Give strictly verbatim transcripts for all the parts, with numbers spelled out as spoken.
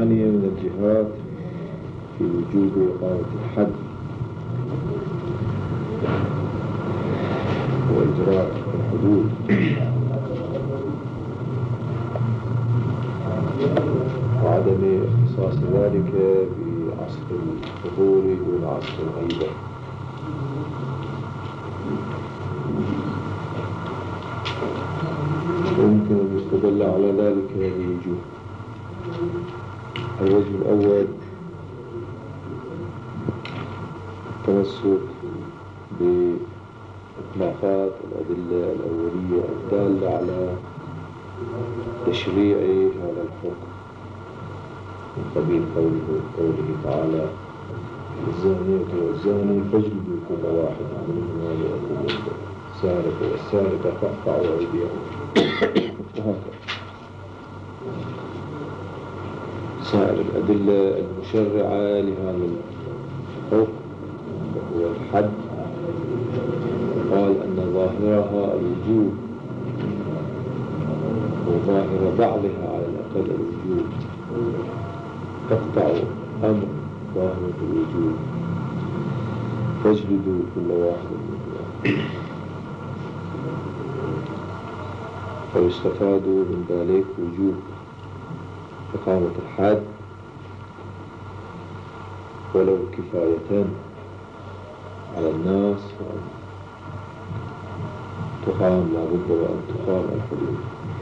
الثانية من الجهات في وجوب إقامة الحد وإجراء الحدود، وعدم اختصاص ذلك بعصر الظهور دون عصر الغيبة. ويمكن أن يستدل على ذلك هذه وجوه. الوجه الأول التمسك بإطلاقات الأدلة الأولية الدالة على تشريع هذا الحكم من قبيل قوله, قوله تعالى: الزانية والزاني فاجلدوا كل واحد منهما مئة جلدة، السارق والسارقة فاقطعوا أيديهم، وهكذا سائر الأدلة المشرعة لهذا الحكم وهو الحد. قال أن ظاهرها الوجوب، وظاهر بعضها على الأقل الوجوب، تقطع أمر ظاهر الوجوب، فاجلدوا كل واحد منهما. ويستفاد من ذلك وجوب إقامة الحد ولو كفاية على الناس، تقام لا بد وأن تقام الحدود.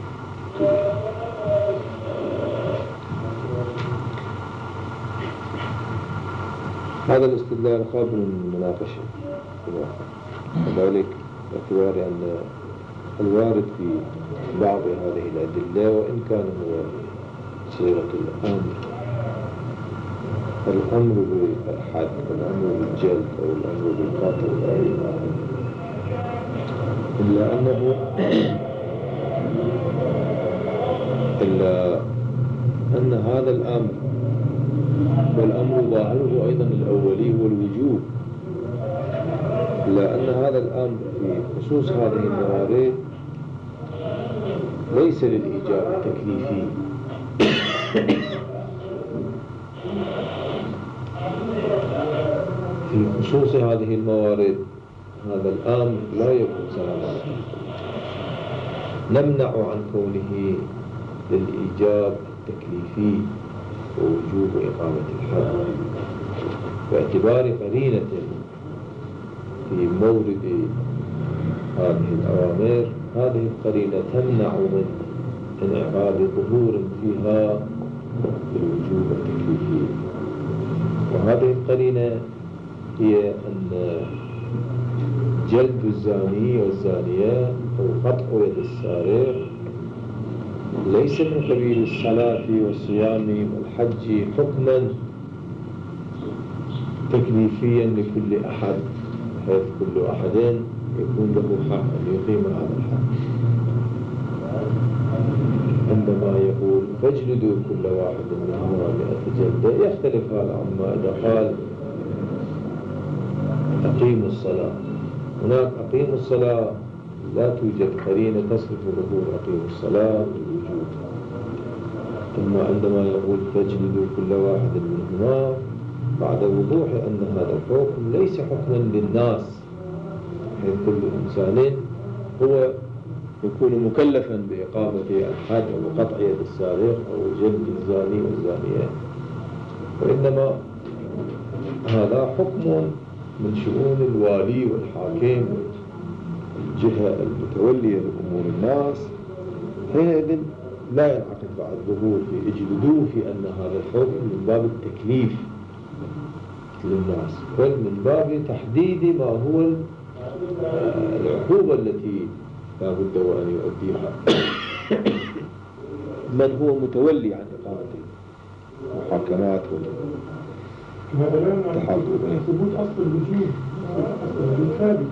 هذا الاستدلال قابل للمناقشة، وذلك باعتبار أن الوارد في بعض هذه الأدلة وإن كان هو صيغة الأمر، الأمر بالحد والأمر بالجلد أو الأمر بالقتل أو الأمر، إلا أنه إلا أن هذا الأمر والأمر ظاهره أيضا الأولي هو الوجوب، إلا أن هذا الأمر في خصوص هذه الموارد ليس للإيجاب التكليفي، في خصوص هذه الموارد هذا الأمر لا يكون سلاما، نمنع عن كونه للإيجاب التكليفي ووجوب إقامة الحد باعتبار قرينة في مورد هذه الأوامر. هذه القرينة تمنع من انعقاد ظهور فيها بالوجوب التكليفي، وهذه القرينة هي أن جلد الزاني والزانية أو قطع يد السارق ليس من قبيل الصلاة والصيام والحج حكما تكليفيا لكل أحد، حيث كل أحد يكون له حق أن يقيم هذا الحق. عندما يقول فاجلدوا كل واحد منهما مئة جلدة يختلف هذا عما إذا قال أقيموا الصلاة. هناك أقيموا الصلاة لا توجد قرينة تصرف ظهور أقيموا الصلاة بالوجود. أما عندما يقول فاجلدوا كل واحد منهما بعد وضوح أن هذا الحكم ليس حكما للناس، حيث كل إنسان هو يكون مكلفا بإقامة الحد أو قطع يد السارق أو جلد الزاني والزانية، وإنما هذا حكم من شؤون الوالي والحاكم الجهة المتولية لأمور الناس. حينئذ لا ينعقد بعد الظهور في اجلدوه في أن هذا الحكم من باب التكليف للناس، بل من باب تحديد ما هو العقوبة التي لا بد وأن يؤديها من هو متولي عن إقامة المحاكمات والتحاكم. ثبوت أصل الوجود ثابت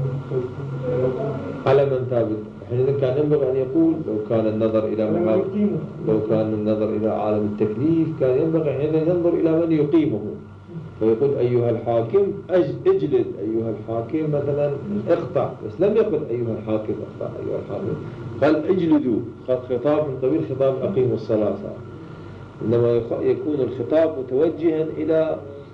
على من ثابت. حينئذ كان ينبغي أن يقول لو كان النظر إلى محاكم، لو كان النظر إلى عالم التكليف كان ينبغي حينئذ ينظر إلى من يقيمه، فيقول أيها الحاكم اجلد، أيها الحاكم مثلا اقطع، بس لم يقل أيها الحاكم اقطع، أيها الحاكم قال اجلدوا، خطاب من قبيل خطاب أقيموا الصلاة. إنما يكون الخطاب متوجها إلى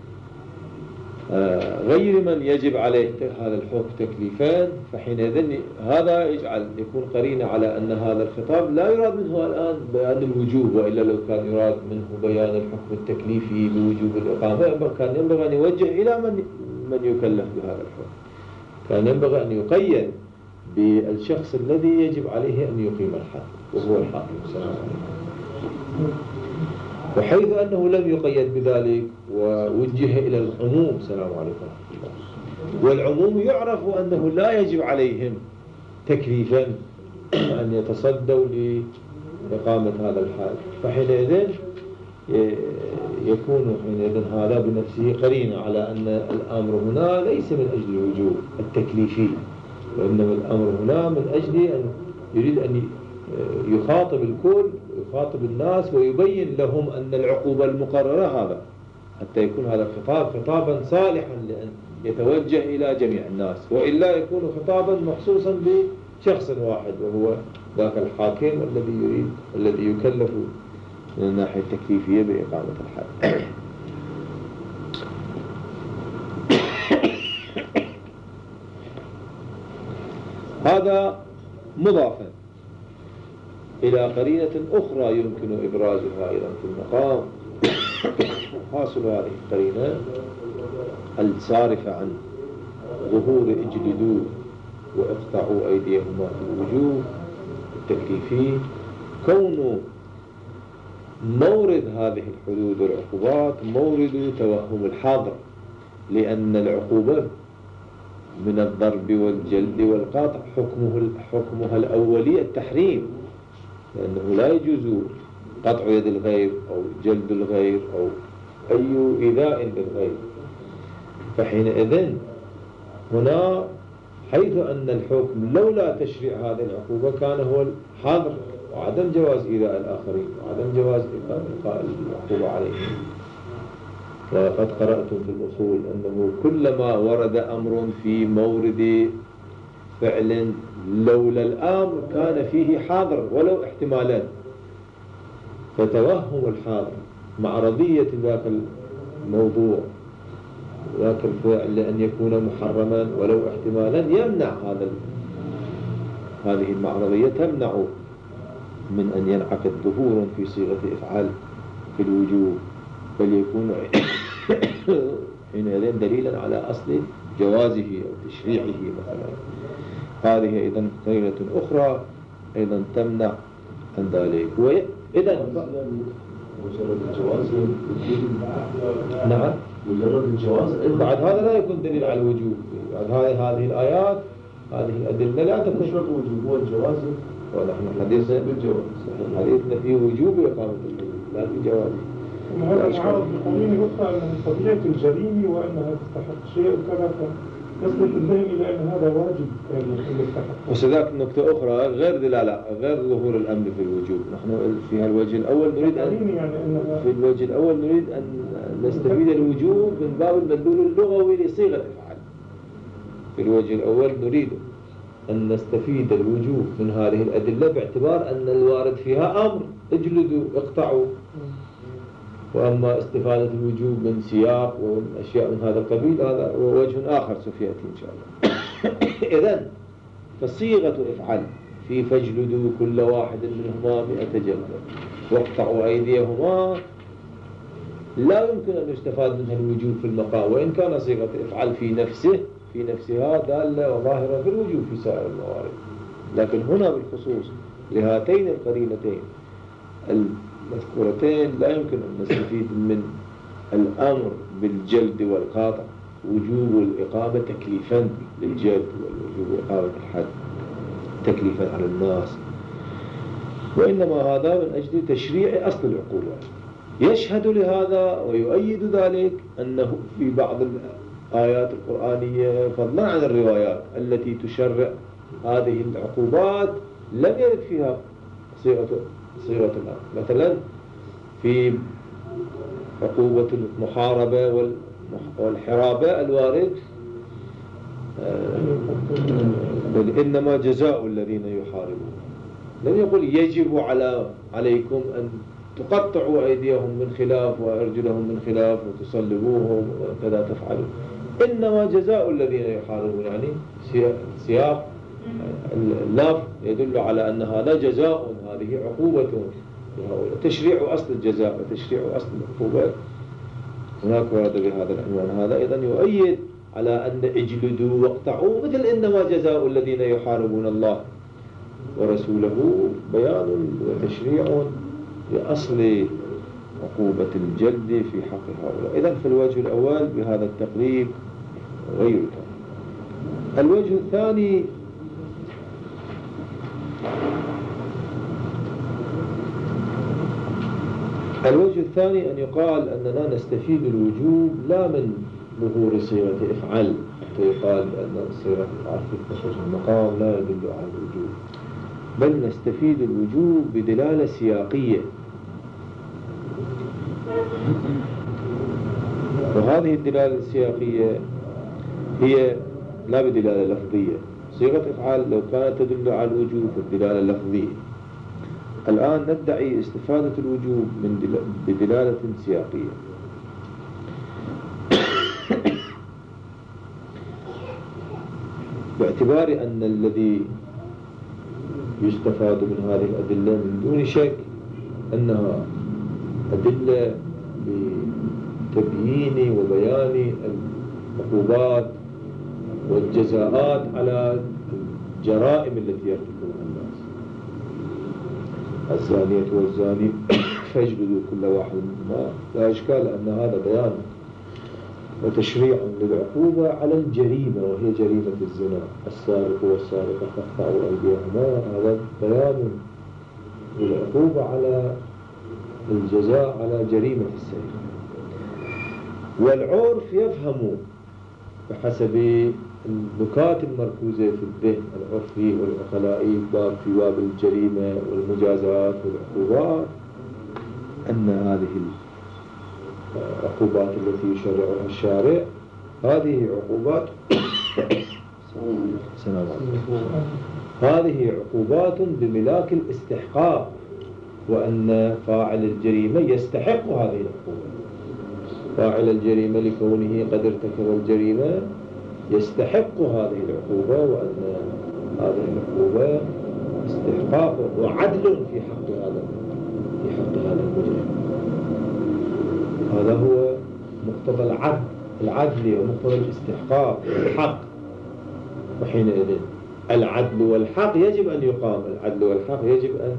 غير من يجب عليه هذا الحكم تكليفان، فحينئذ هذا يجعل يكون قرينة على أن هذا الخطاب لا يراد منه الآن بيان الوجوب، وإلا لو كان يراد منه بيان الحكم التكليفي بوجوب الإقامة كان ينبغي أن يوجه إلى من من يكلف بهذا الحكم، كان ينبغي أن يقيد بالشخص الذي يجب عليه أن يقيم الحد وهو الحاكم. السلام عليكم. وحيث أنه لم يقيد بذلك ووجه إلى العموم، السلام عليكم، والعموم يعرف أنه لا يجب عليهم تكليفا أن يتصدوا لإقامة هذا الحد، فحينئذ يكون حينئذ هذا بنفسه قرينة على أن الأمر هنا ليس من أجل الوجوب التكليفي، وإنما الأمر هنا من أجل أن يريد أن يخاطب الكل، يخاطب الناس ويبين لهم أن العقوبة المقررة هذا، حتى يكون هذا الخطاب خطابا صالحا لأن يتوجه إلى جميع الناس، وإلا يكون خطابا مخصوصا بشخص واحد وهو ذاك الحاكم الذي يريد الذي يكلف من الناحية التكليفية بإقامة الحد. هذا مضافا إلى قرينة أخرى يمكن إبرازها أيضا في المقام. حاصل هذه القرينة الصارفة عن ظهور اجلدوا واقطعوا أيديهما في الوجوب التكليفي، كون مورد هذه الحدود والعقوبات مورد توهم الحاضر، لأن العقوبة من الضرب والجلد والقطع حكمه حكمها الأولي التحريم، لأنه لا يجوز قطع يد الغير أو جلد الغير أو أي إيذاء للغير. فحينئذ هنا حيث أن الحكم لولا تشريع هذه العقوبة كان هو الحظر وعدم جواز إيذاء الآخرين وعدم جواز إلقاء العقوبة عليهم. وقد قرأتم في الأصول أنه كلما ورد أمر في مورد فعل لولا الأمر كان فيه حاضر ولو احتمالان، فتوهم الحاضر مع رضية ذاك الموضوع ذاك الفعل لأن يكون محرما ولو احتمالا يمنع هذا هذه المعرضية تمنع من أن ينعقد ظهور في صيغة إفعال في الوجوب، بل يكون حينئذ دليلا على أصل جوازه أو تشريعه مثلا. هذه أيضا قرينة أخرى أيضا تمنع عن ذلك. وإذا مجرد الجواز نعم مجرد الجواز بعد هذا لا يكون دليل على الوجوب. بعد هذه هذه الآيات هذه الأدلة لا تكون شرط وجوب هو الجواز، ونحن حديثنا بالجواز، حديثنا في وجوب إقامة الحدود لا في جوازه. وهذا معارض بقوانين أخرى أن من طبيعة الجريمة وأنها تستحق شيء وكذا، يصل الذهن إلى أن هذا واجب يعني يستحق. وسذاك نقطة أخرى غير دلالة غير ظهور الأمر في الوجوب. نحن في الوجه الأول نريد أن يعني في الوجه الأول نريد أن نستفيد الوجوب من باب المدلول اللغوي لصيغة الفعل. في الوجه الأول نريد أن نستفيد الوجوب من هذه الأدلة باعتبار أن الوارد فيها أمر اجلدوا اقطعوا، وأما استفادة الوجوب من سياق ومن أشياء من هذا القبيل هذا وجه آخر سوف يأتي إن شاء الله. إذن فصيغة افعل في فاجلدوا كل واحد منهما مئة جلدة واقطعوا أيديهما لا يمكن أن يستفاد منها الوجوب في المقام، وإن كان صيغة افعل في نفسه في نفسها دالة وظاهرة في الوجوب في سائر الموارد، لكن هنا بالخصوص لهاتين القرينتين المذكورتين لا يمكن أن نستفيد من الأمر بالجلد والقاطع وجوب الإقامة تكليفا للجلد والوجوب إقامة الحد تكليفا على الناس، وإنما هذا من أجل تشريع أصل العقوبة. يشهد لهذا ويؤيد ذلك أنه في بعض الآيات القرآنية فضلا عن الروايات التي تشرع هذه العقوبات لم يرد فيها صيغة صيغة الأمر. مثلا في عقوبة المحاربة والحرابة الوارد بل إنما جزاء الذين يحاربون، لم يقل يجب على عليكم أن تقطعوا أيديهم من خلاف وأرجلهم من خلاف وتصلبوهم وكذا تفعلوا. إنما جزاء الذين يحاربون، يعني سياق اللفظ يدل على أن هذا جزاء، هذه عقوبة لهؤلاء. تشريع أصل الجزاء وتشريع أصل العقوبة هناك ورد بهذا العنوان. هذا أيضا يؤيد على أن اجلدوا واقطعوا مثل إنما جزاء الذين يحاربون الله ورسوله بيان وتشريع لأصل عقوبة الجلد في حق هؤلاء. إذن في الوجه الأول بهذا التقريب غير كامل. الوجه الثاني الوجه الثاني أن يقال أننا نستفيد الوجوب لا من ظهور صيغة افعل، حتى يقال بأن صيغة افعل في خصوص المقام لا يدل على الوجوب، بل نستفيد الوجوب بدلالة سياقية. وهذه الدلالة السياقية هي لا بدلالة لفظية. صيغة افعل لو كانت تدل على الوجوب فالدلالة لفظية. الآن ندعي استفادة الوجوب من بدلالة سياقية. باعتبار أن الذي يستفاد من هذه الأدلة من دون شك أنها أدلة لتبيين وبيان العقوبات والجزاءات على الجرائم التي يرتكبها الناس. الزانية والزاني فاجلدوا كل واحد منهما، لا إشكال أن هذا بيان وتشريع للعقوبة على الجريمة وهي جريمة الزنا. السارق والسارقة فاقطعوا أيديهما، هذا بيان للعقوبة على الجزاء على جريمة السرقة. والعرف يفهم بحسب النكات المركوزة في الذهن العرفي والعقلائي باب في باب الجريمة والمجازات والعقوبات أن هذه العقوبات التي يشرعها الشارع هذه عقوبات سنوات هذه عقوبات بملاك الاستحقاق، وأن فاعل الجريمة يستحق هذه العقوبة. فاعل الجريمة لكونه قد ارتكب الجريمة يستحق هذه العقوبة، وأن هذه العقوبة استحقاق وعدل في حق هذا في حق هذا المجرم. هذا هو مقتضى العدل العدل ومقتضى الاستحقاق والحق. وحينئذ العدل والحق يجب أن يقام. العدل والحق يجب أن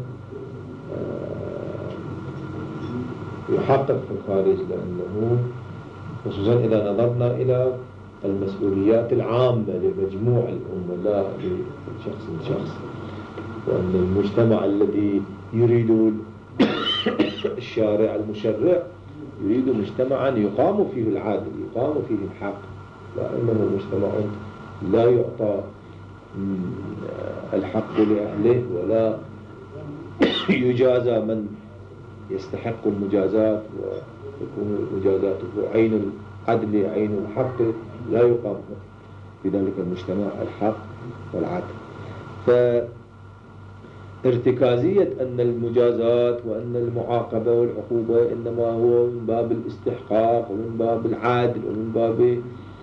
يحقق في الخارج، لأنه خصوصا إذا نظرنا إلى المسؤوليات العامة لمجموع الأمة لا لشخص شخص، وأن المجتمع الذي يريد الشارع المشرع يريد مجتمعا يقام فيه العدل يقام فيه الحق، لا إنه مجتمع لا يعطى الحق لأهله ولا يجازى من يستحق المجازات ويكون مجازاته عين العدل عين الحق، لا يقام في ذلك المجتمع الحق والعدل. فارتكازية أن المجازات وأن المعاقبة والعقوبة إنما هو من باب الاستحقاق ومن باب العدل ومن باب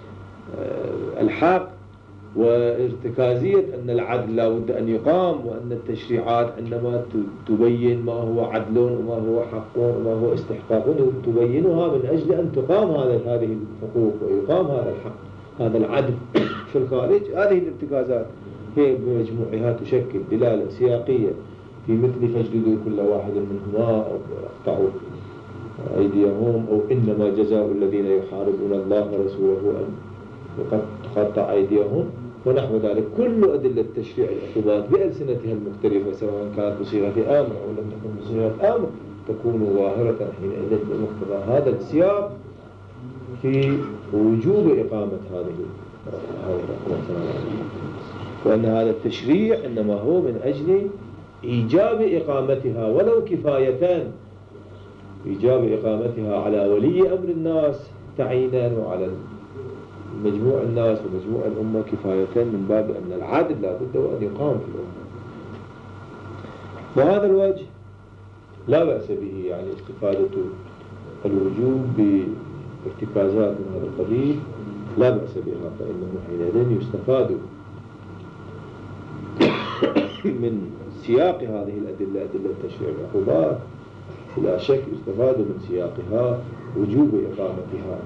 الحق، وارتكازية أن العدل لا بد أن يقام، وأن التشريعات عندما تبين ما هو عدل وما هو حق وما هو استحقاق تبينها من أجل أن تقام هذه الحقوق ويقام هذا الحق هذا العدل في الخارج. هذه الارتكازات هي بمجموعها تشكل دلالة سياقية في مثل فاجلدوا كل واحد منهما أو اقطعوا أيديهم أو إنما جزاء الذين يحاربون الله ورسوله أن تقطع أيديهم ونحو ذلك. كل أدلة تشريع العقوبات بألسنتها المختلفة سواء كانت بصيغة أمر أو لم تكن بصيغة أمر تكون ظاهرة حينئذ بمقتضى هذا السياق في وجوب إقامة هذه العقوبات، وأن هذا التشريع إنما هو من أجل إيجاب إقامتها ولو كفاية، إيجاب إقامتها على ولي أمر الناس تعيينا وعلى مجموع الناس ومجموع الأمة كفاية، من باب أن العدل لا بد أن يقام في الأمة. وهذا الوجه لا بأس به، يعني استفادة الوجوب بارتكازات من هذا القبيل لا بأس بها، فإنه حينئذ يستفاد من سياق هذه الأدلة، أدلة تشريع العقوبات لا شك يستفاد من سياقها وجوب إقامتها.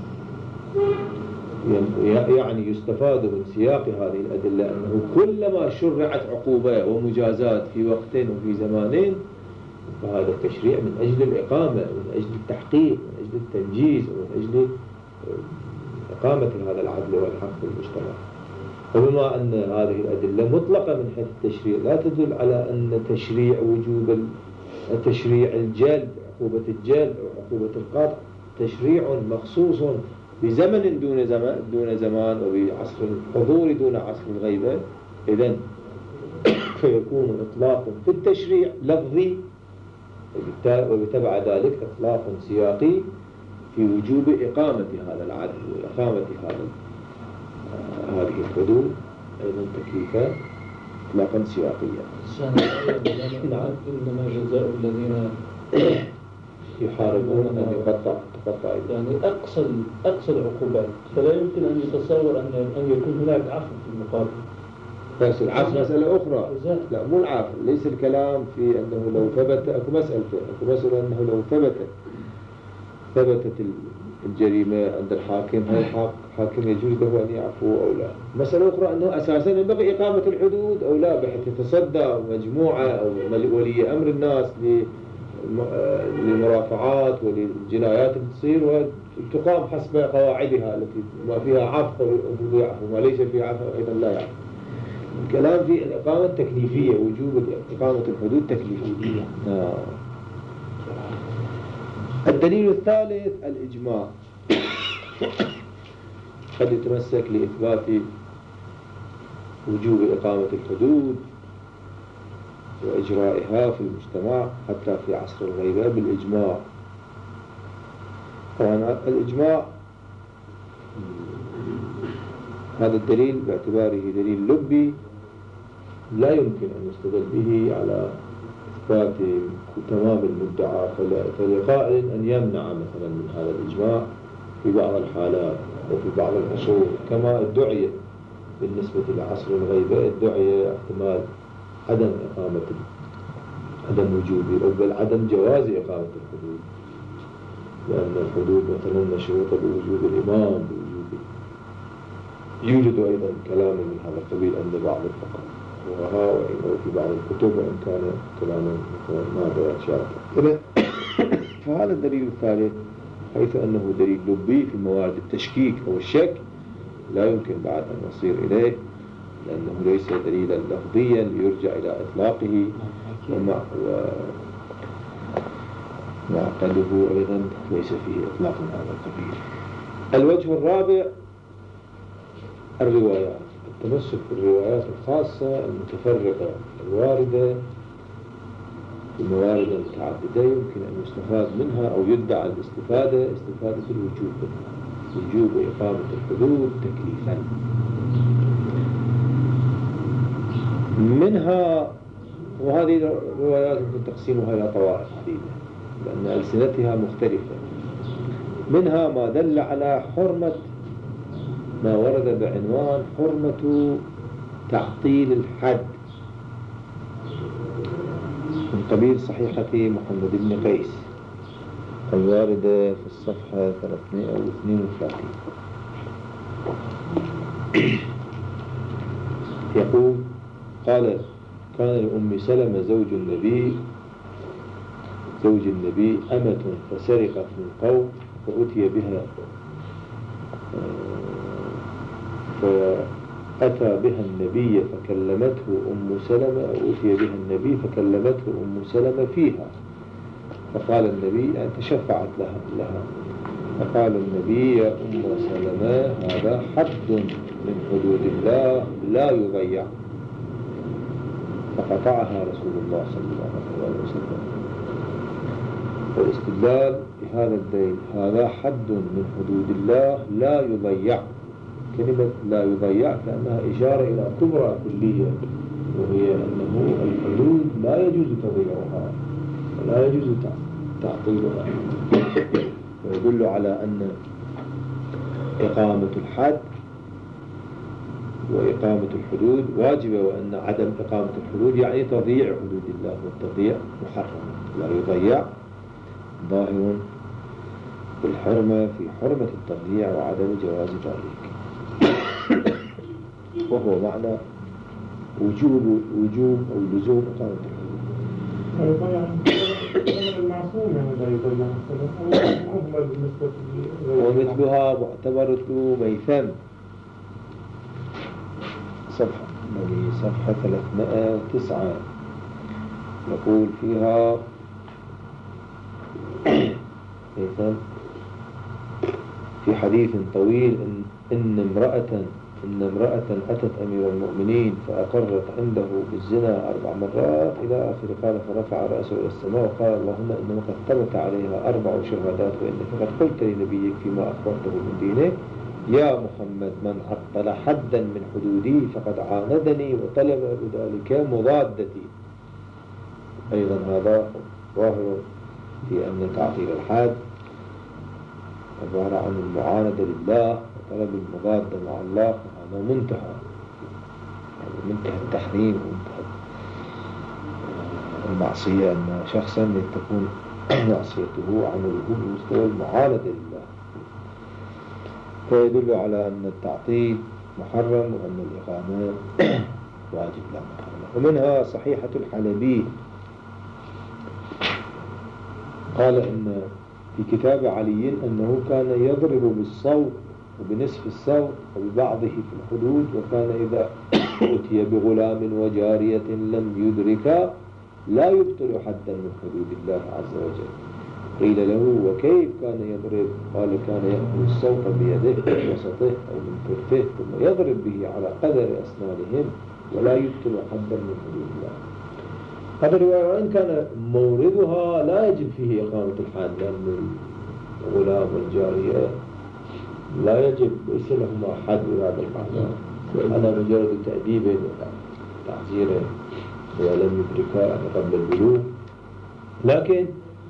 يعني يستفاد من سياق هذه الأدلة أنه كلما شرعت عقوبة ومجازات في وقت وفي زمان فهذا التشريع من أجل الإقامة، من أجل التحقيق، من أجل التنجيز، ومن أجل إقامة هذا العدل والحق في المجتمع. وبما أن هذه الأدلة مطلقة من حيث التشريع لا تدل على أن تشريع وجوب تشريع الجلد، عقوبة الجلد أو عقوبة القطع تشريع مخصوص بزمن دون زمان دون زمان وبعصر الحضور دون عصر الغيبة، إذن فيكون إطلاق في التشريع لفظي وبتبع ذلك إطلاق سياقي في وجوب إقامة هذا العدل وإقامة هذا هذه الحدود أيضا تكليفا إطلاقا سياقيا. نعم. إنما جزاء الذين يحاربون أن يقطع تقطع يعني أقصى أقصى العقوبات، فلا يمكن أن يتصور أن أن يكون هناك عفو في المقابل. بس العفو مسألة أخرى. لا مو العفو، ليس الكلام في أنه لو ثبت أكو مسألة أكو مسألة أنه لو ثبت ثبتت الجريمة عند الحاكم، هل الحاكم يجوز له أن يعفو أو لا؟ مسألة أخرى أنه أساسا ينبغي إقامة الحدود أو لا، بحيث يتصدى مجموعة أو ولي أمر الناس للمرافعات وللجنايات اللي تصير وتقام حسب قواعدها التي ما فيها عفو يعفو، ما ليس فيها عفو أيضا لا يعفو. الكلام في الإقامة التكليفية، وجوب إقامة الحدود تكليفية. آه. الدليل الثالث الإجماع. قد يتمسك لإثبات وجوب إقامة الحدود وإجرائها في المجتمع حتى في عصر الغيبة بالإجماع. طبعا الإجماع هذا الدليل باعتباره دليل لبي لا يمكن أن يستدل به على إثبات تمام المدعى، فلقائل أن يمنع مثلا من هذا الإجماع في بعض الحالات وفي بعض العصور، كما ادعي بالنسبة لعصر الغيبة ادعي احتمال عدم إقامة عدم وجوب أو بل عدم جواز إقامة الحدود، لأن الحدود مثلا مشروطة بوجود الإمام بوجود. يوجد أيضا كلام من هذا القبيل عند بعض الفقهاء أو في بعض الكتب، وإن كان كلاما نادرا شاذا. فهذا الدليل الثالث حيث أنه دليل لبي في موارد التشكيك أو الشك لا يمكن بعد أن نصير إليه، لأنه ليس دليلا لفظيا يرجع إلى إطلاقه، ومعقده أيضا ليس فيه إطلاق من هذا القبيل. الوجه الرابع الروايات، التمسك بالروايات الخاصة المتفرقة الواردة في الموارد المتعددة يمكن أن يستفاد منها أو يدعى الاستفادة استفادة الوجوب، وجوب إقامة الحدود تكليفا. منها، وهذه الروايات يمكن تقسيمها إلى طوائف عديدة لأن ألسنتها مختلفة. منها ما دل على حرمة ما ورد بعنوان حرمة تعطيل الحد من قبيل صحيحة محمد بن قيس الواردة في الصفحة ثلاثمائة واثنين وثلاثين. يقول: قال: كان لأم سلمة زوج النبي زوج النبي أمة فسرقت من قوم فأتي بها فأتى بها النبي فكلمته أم سلمة أو أتي بها النبي فكلمته أم سلمة فيها، فقال النبي يعني تشفعت لها لها فقال النبي: يا أم سلمة هذا حد من حدود الله لا يضيع. فقطعها رسول الله صلى الله عليه وسلم. والاستدلال بهذا الدليل هذا حد من حدود الله لا يضيع، كلمة لا يضيع كأنها إشارة إلى كبرى كلية، وهي أنه الحدود لا يجوز تضييعها، ولا يجوز تعطيلها. ويدل على أن إقامة الحد وإقامة الحدود واجبة، وأن عدم إقامة الحدود يعني تضييع حدود الله، والتضييع محرم لا يضيع، ظاهر بالحرمة في حرمة التضييع وعدم جواز ذلك. وهو معنى وجوب وجوب أو لزوم إقامة الحدود. يضيع من المعصوم يعني لا يضيع مثلا أو مهمل بالنسبة لي. ومثلها معتبرة ميثم صفحة يعني صفحة ثلاثمائة وتسعة يقول فيها ميثم في حديث طويل إن, إن امرأة إن امرأة أتت أمير المؤمنين فأقرت عنده بالزنا أربع مرات إلى آخر قال، فرفع رأسه إلى السماء وقال اللهم إنه قد ثبت عليها أربع شهادات وإنك قد قلت لنبيك فيما أخبرته من دينه يا محمد من عطل حدا من حدودي فقد عاندني وطلب بذلك مضادتي. أيضا هذا ظاهر في أن تعطيل الحد عبارة عن المعاندة لله وطلب المضادة مع الله، هذا منتهى يعني منتهى التحريم ومنتهى المعصية، أن شخصا تكون معصيته وعمله بمستوى المعاندة لله. فيدل على أن التعطيل محرم وأن الإقامة واجب لا محرم. ومنها صحيحة الحلبي قال إن في كتاب علي أنه كان يضرب بالصوت وبنصف الصوت وببعضه في الحدود، وكان إذا أتي بغلام وجارية لم يدركا لا يبطل حدا من حدود الله عز وجل. قيل له وكيف كان يضرب؟ قال كان يأخذ الصوت بيده من وسطه أو من كتفه ثم يضرب به على قدر أسنانهم ولا يبطل حدا من حدود الله. هذا الرواية وإن كان موردها لا يجب فيه إقامة الحد، لأن الغلام والجارية لا يجب ليس لهما حد بهذا المعنى، هذا مجرد تأديب وتعزير ولم يدركا قبل البلوغ. لكن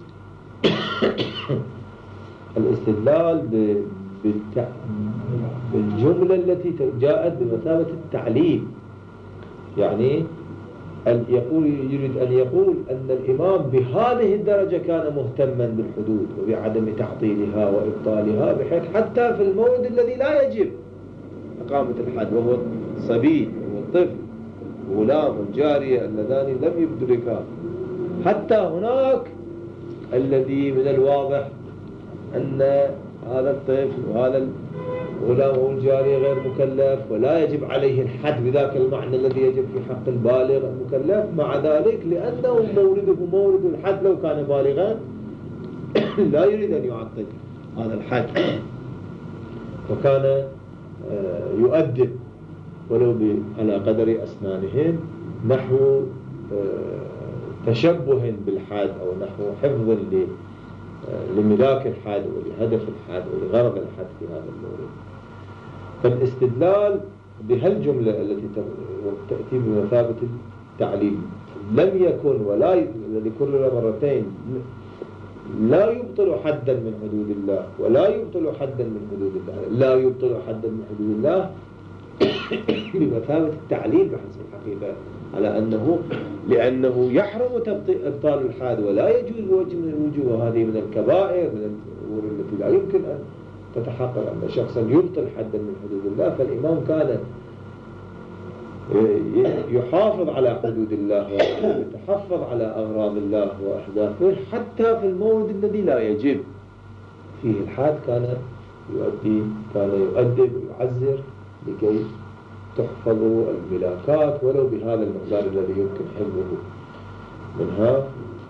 الاستدلال بالجملة التي جاءت بمثابة التعليل، يعني يقول يريد أن يقول أن الإمام بهذه الدرجة كان مهتما بالحدود وبعدم تعطيلها وإبطالها، بحيث حتى في الموعد الذي لا يجب إقامة الحد وهو الصبي والطفل غلام والجارية اللذان لم يدركا، حتى هناك الذي من الواضح أن هذا الطفل وهذا الغلام والجارية غير مكلف ولا يجب عليه الحد بذاك المعنى الذي يجب في حق البالغ المكلف، مع ذلك لأنه مورده مورد الحد لو كان بالغا لا يريد أن يعطل هذا الحد، وكان يؤدب ولو على قدر أسنانهم نحو تشبه بالحد أو نحو حفظ لملاك الحد ولهدف الحد ولغرض الحد في هذا المورد. فالاستدلال بهالجملة التي تأتي بمثابة التعليم لم يكن ولا الذي كرر مرتين لا يبطل حدا من حدود الله ولا يبطل حدا من حدود الله، لا يبطل حدا من حدود الله بمثابة التعليل بحسب الحقيقة على أنه لأنه يحرم إبطال الحد ولا يجوز وجه من الوجوه، وهذه من الكبائر من الأمور التي لا يمكن أن تتحقق أن شخصا يبطل حدا من حدود الله. فالإمام كان يحافظ على حدود الله ويتحفظ على أغراض الله وأحداثه حتى في المورد الذي لا يجب فيه الحد، كان يؤدي كان يؤدب ويعزر لكي تحفظوا الملاكات ولو بهذا المقدار الذي يمكن حفظه منها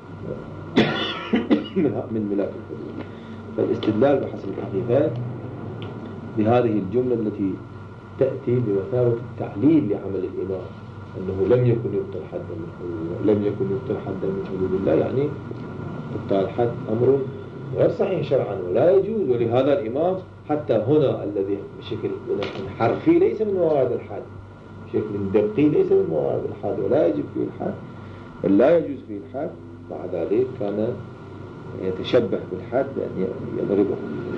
من ملاك الحدود. فالاستدلال بحسب الحقيقة بهذه الجملة التي تأتي بمثابة التعليل لعمل الإمام أنه لم يكن يبطل حدا من حدود الله، لم يكن يبطل حدا من حدود الله، يعني إبطال الحد أمر غير صحيح شرعا ولا يجوز. ولهذا الإمام حتى هنا الذي بشكل حرفي ليس من موارد الحد، بشكل دقي ليس من موارد الحد ولا يجب فيه الحد بل لا يجوز فيه الحد، مع ذلك كان يتشبه بالحد بأن يضربه.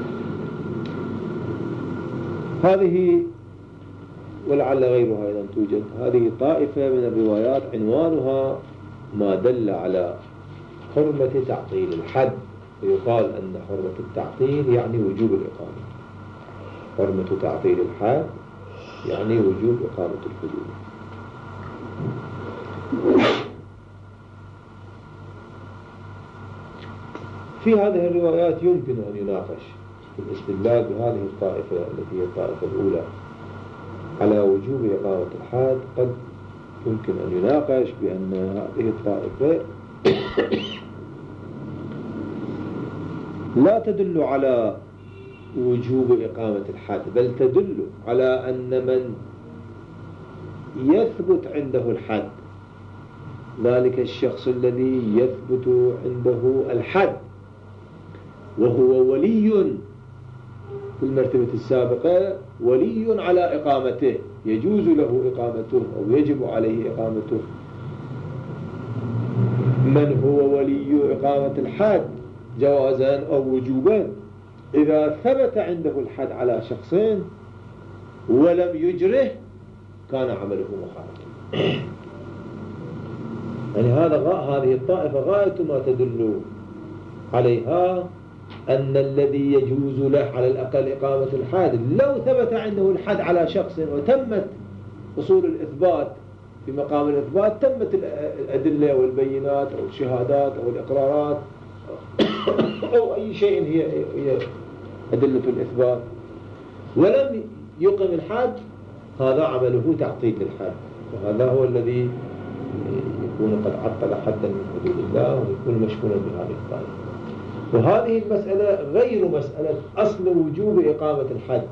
هذه ولعل غيرها أيضا توجد، هذه طائفة من الروايات عنوانها ما دل على حرمة تعطيل الحد، ويقال أن حرمة التعطيل يعني وجوب الإقامة. حرمة تعطيل الحد يعني وجوب إقامة الحدود. في هذه الروايات يمكن أن يناقش في الاستدلال بهذه الطائفة التي هي الطائفة الأولى على وجوب إقامة الحد. قد يمكن أن يناقش بأن هذه الطائفة لا تدل على وجوب إقامة الحد، بل تدل على أن من يثبت عنده الحد، ذلك الشخص الذي يثبت عنده الحد وهو ولي في المرتبة السابقة، ولي على إقامته، يجوز له إقامته أو يجب عليه إقامته. من هو ولي إقامة الحد جوازا أو وجوبا، إذا ثبت عنده الحد على شخصين ولم يجره كان عمله مخالفا. يعني هذا هذه الطائفة غاية ما تدل عليها أن الذي يجوز له على الأقل إقامة الحد لو ثبت عنده الحد على شخص وتمت أصول الإثبات في مقام الإثبات، تمت الأدلة والبينات أو الشهادات أو الإقرارات أو أي شيء هي هي أدلة الإثبات، ولم يقم الحد، هذا عمله تعطيل للحد، وهذا هو الذي يكون قد عطل حدا من حدود الله ويكون مشمولا بهذه الطائفة. وهذه المسألة غير مسألة أصل وجوب إقامة الحد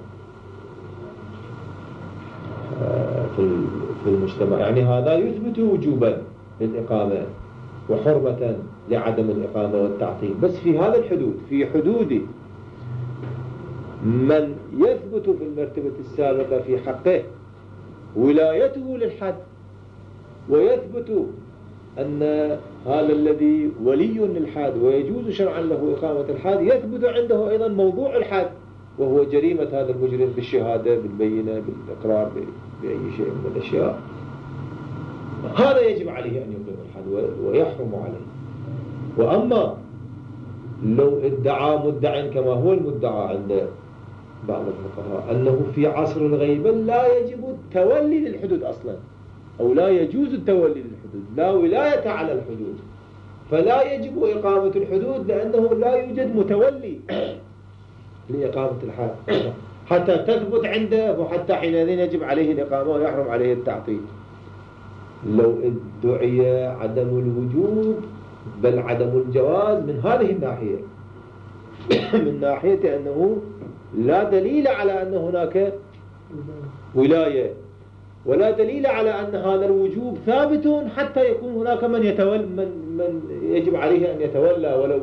في المجتمع، يعني هذا يثبت وجوبا للإقامة وحرمة لعدم الإقامة والتعطيل، بس في هذا الحدود، في حدود من يثبت في المرتبة السابقة في حقه ولايته للحد، ويثبت أن هذا الذي ولي للحد ويجوز شرعا له إقامة الحد يثبت عنده أيضا موضوع الحد وهو جريمة هذا المجرم بالشهادة بالبينة بالإقرار بأي شيء من الأشياء، هذا يجب عليه أن يقيم الحد ويحرم عليه. وأما لو ادعى مدع كما هو المدعى عند بعض الفقهاء أنه في عصر الغيبة لا يجب التولي للحدود أصلا، أو لا يجوز التولي للحدود، لا ولاية على الحدود، فلا يجب إقامة الحدود لأنه لا يوجد متولي لإقامة الحد حتى تثبت عنده، وحتى حينئذ يجب عليه الإقامة ويحرم عليه التعطيل. لو ادعي عدم الوجوب بل عدم الجواز من هذه الناحية، من ناحية أنه لا دليل على أن هناك ولاية ولا دليل على أن هذا الوجوب ثابت حتى يكون هناك من يتولى من, من يجب عليه أن يتولى ولو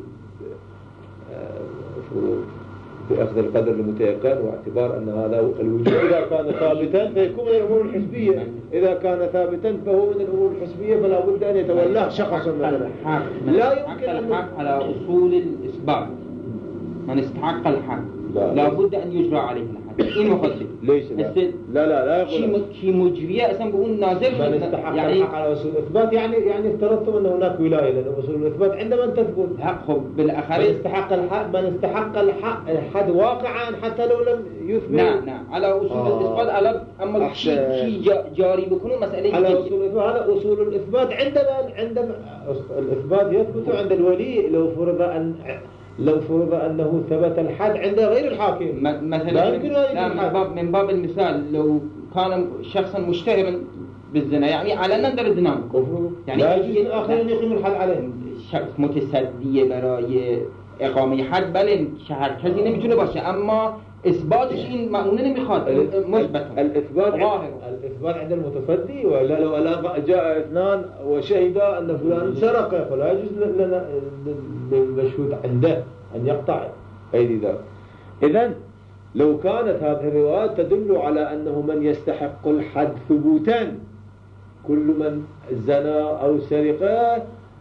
بأخذ القدر المتيقن، واعتبار أن هذا الوجوب إذا كان ثابتا فيكون من الأمور الحسبية، إذا كان ثابتا فهو من الأمور الحسبية فلا بد أن يتولاه شخص من لا يمكن أن الحق على أصول الإثبات. من استحق الحق لا, لا بد أن يجرى عليه الحد. إيه مقصد؟ ليش لا؟ لا لا لا يقول شيء مجرية أصلا بقول نازل من استحق يعني الحق على أصول الإثبات، يعني يعني افترضتم أن هناك ولاية، لأن أصول الإثبات عندما تثبت حقه بالآخرين من استحق الحق من استحق الحق الحد واقعا حتى لو لم يثبت. نعم نعم على أصول آه. الإثبات على أما شيء شيء جاري بيكونوا مسألة على أصول الإثبات. هذا أصول الإثبات عندما عندما الإثبات يثبت عند الولي لو فرض أن لو فرض أنه ثبت الحد عند غير الحاكم مثلا. لا يمكن أن لا من باب من باب المثال لو كان شخصا مشتهرا بالزنا يعني على نظر الدنام يعني لا يجوز الآخر أن يقيم الحد عليه. شخص متصدي برای إقامة حد بل شهر كذي نمیتونه باشه، اما إثباتش این معونه نمیخواد مثبت. الإثبات الإثبات عند المتصدي، ولا لو جاء اثنان وشهدا أن فلان سرق فلا يجوز لنا للمشهود عنده أن يقطع أيدي ذاك. إذن لو كانت هذه الروايات تدل على أنه من يستحق الحد ثبوتا كل من زنا أو سرق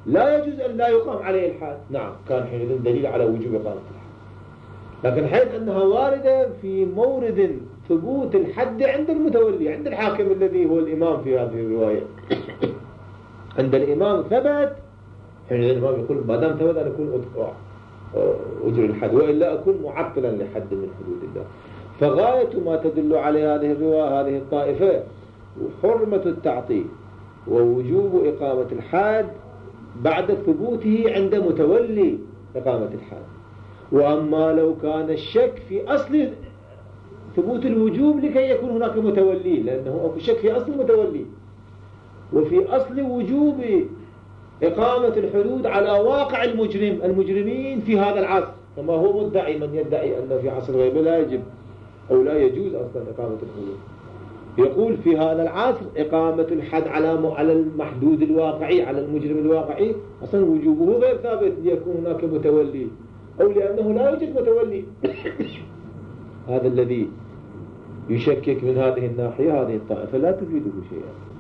لا يجوز أن لا يقام عليه الحد، نعم كان حينئذ دليل على وجوب إقامة الحد. لكن حيث أنها واردة في مورد ثبوت الحد عند المتولي، عند الحاكم الذي هو الإمام في هذه الرواية، عند الإمام ثبت، حينئذ الإمام يقول ما دام ثبت أن أكون أجري الحد، وإلا أكون معطلا لحد من حدود الله. فغاية ما تدل عليه هذه الرواية هذه الطائفة حرمة التعطيل ووجوب إقامة الحد بعد ثبوته عند متولي إقامة الحد. وأما لو كان الشك في أصل ثبوت الوجوب لكي يكون هناك متولي، لأنه الشك في أصل المتولي وفي أصل وجوب إقامة الحدود على واقع المجرم المجرمين في هذا العصر، كما هو مدعي من يدعي أن في عصر الغيبة لا يجب أو لا يجوز أصلا إقامة الحدود. يقول في هذا العصر إقامة الحد على على المحدود الواقعي، على المجرم الواقعي أصلا وجوبه غير ثابت ليكون هناك متولي أو لأنه لا يوجد متولي. هذا الذي يشكك من هذه الناحية هذه الطائفة لا تفيده شيئا.